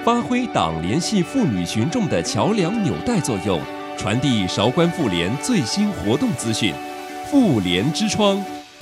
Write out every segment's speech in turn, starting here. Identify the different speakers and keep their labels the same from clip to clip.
Speaker 1: 发挥党联系妇女群众的桥梁纽带作用，传递韶关妇联最新活动资讯。妇联之窗。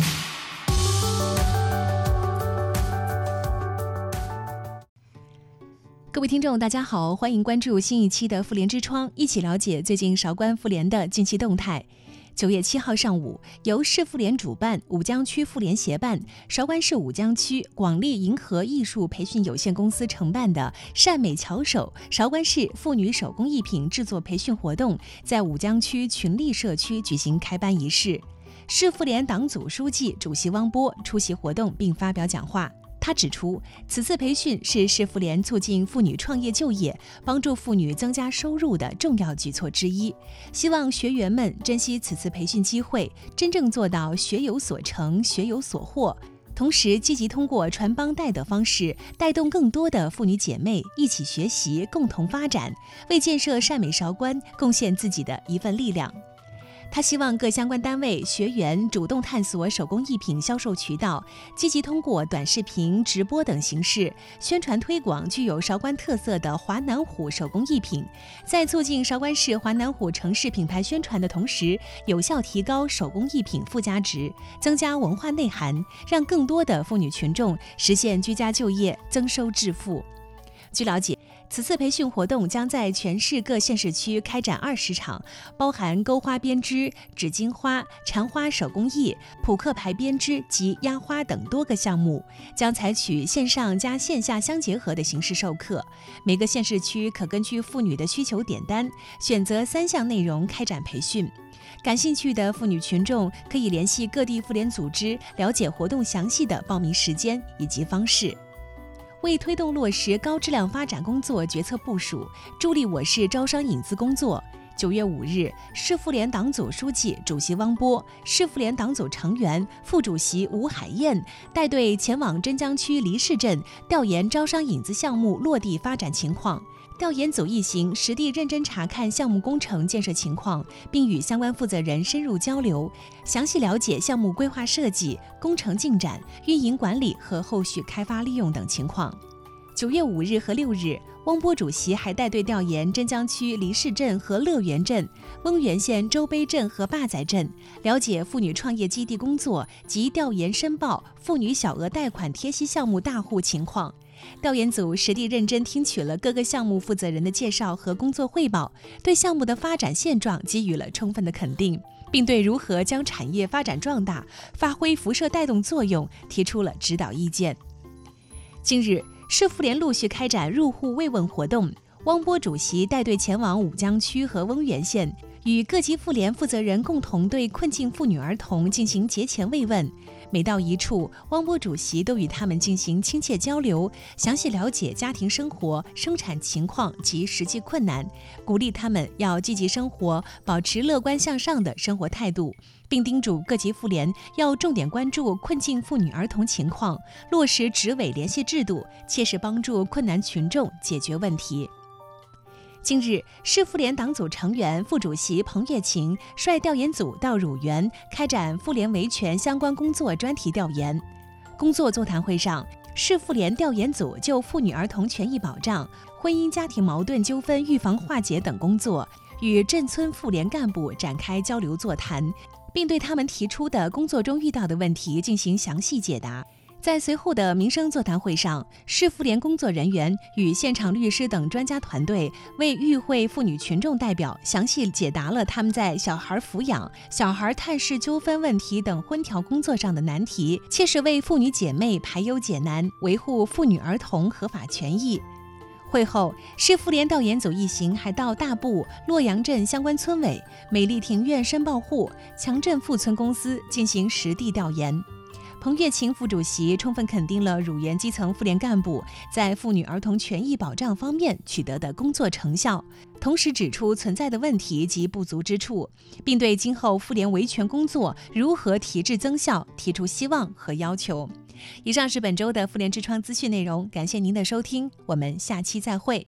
Speaker 2: 各位听众大家好，欢迎关注新一期的妇联之窗，一起了解最近韶关妇联的近期动态。9月7号上午，由市妇联主办、武江区妇联协办、韶关市武江区广利银河艺术培训有限公司承办的善美巧手韶关市妇女手工艺品制作培训活动在武江区群力社区举行开班仪式。市妇联党组书记、主席汪波出席活动并发表讲话。他指出，此次培训是市妇联促进妇女创业就业、帮助妇女增加收入的重要举措之一。希望学员们珍惜此次培训机会，真正做到学有所成、学有所获。同时，积极通过传帮带的方式，带动更多的妇女姐妹一起学习、共同发展，为建设善美韶关贡献自己的一份力量。他希望各相关单位、学员主动探索手工艺品销售渠道，积极通过短视频、直播等形式宣传推广具有韶关特色的华南虎手工艺品，在促进韶关市华南虎城市品牌宣传的同时，有效提高手工艺品附加值，增加文化内涵，让更多的妇女群众实现居家就业、增收致富。据了解，此次培训活动将在全市各县市区开展20场，包含钩花编织、纸巾花、缠花手工艺、扑克牌编织及压花等多个项目，将采取线上加线下相结合的形式授课。每个县市区可根据妇女的需求点单，选择3项内容开展培训。感兴趣的妇女群众可以联系各地妇联组织，了解活动详细的报名时间以及方式。为推动落实高质量发展工作决策部署，助力我市招商引资工作，9月5日，市妇联党组书记、主席汪波、市妇联党组成员、副主席吴海燕带队前往真江区黎市镇调研招商引资项目落地发展情况。调研组一行实地认真查看项目工程建设情况，并与相关负责人深入交流，详细了解项目规划设计、工程进展、运营管理和后续开发利用等情况。9月5日和6日，汪波主席还带队调研真江区黎市镇和乐园镇、翁源县周碑镇和坝仔镇，了解妇女创业基地工作及调研申报妇女小额贷款贴息项目大户情况。调研组实地认真听取了各个项目负责人的介绍和工作汇报，对项目的发展现状给予了充分的肯定，并对如何将产业发展壮大、发挥辐射带动作用提出了指导意见。近日，市妇联陆续开展入户慰问活动，汪波主席带队前往武江区和翁源县，与各级妇联负责人共同对困境妇女儿童进行节前慰问。每到一处，汪波主席都与他们进行亲切交流，详细了解家庭生活、生产情况及实际困难，鼓励他们要积极生活，保持乐观向上的生活态度，并叮嘱各级妇联要重点关注困境妇女儿童情况，落实执委联系制度，切实帮助困难群众解决问题。近日，市妇联党组成员、副主席彭月琴率调研组到乳源开展妇联维权相关工作专题调研。工作座谈会上，市妇联调研组就妇女儿童权益保障、婚姻家庭矛盾纠纷预防化解等工作，与镇村妇联干部展开交流座谈，并对他们提出的工作中遇到的问题进行详细解答。在随后的民生座谈会上，市妇联工作人员与现场律师等专家团队为与会妇女群众代表详细解答了他们在小孩抚养、小孩探视纠纷问题等婚调工作上的难题，切实为妇女姐妹排忧解难，维护妇女儿童合法权益。会后，市妇联调研组一行还到大埠、洛阳镇相关村委、美丽庭院申报户、强镇富村公司进行实地调研。彭月琴副主席充分肯定了乳源基层妇联干部在妇女儿童权益保障方面取得的工作成效，同时指出存在的问题及不足之处，并对今后妇联维权工作如何提质增效提出希望和要求。以上是本周的妇联之窗资讯内容，感谢您的收听，我们下期再会。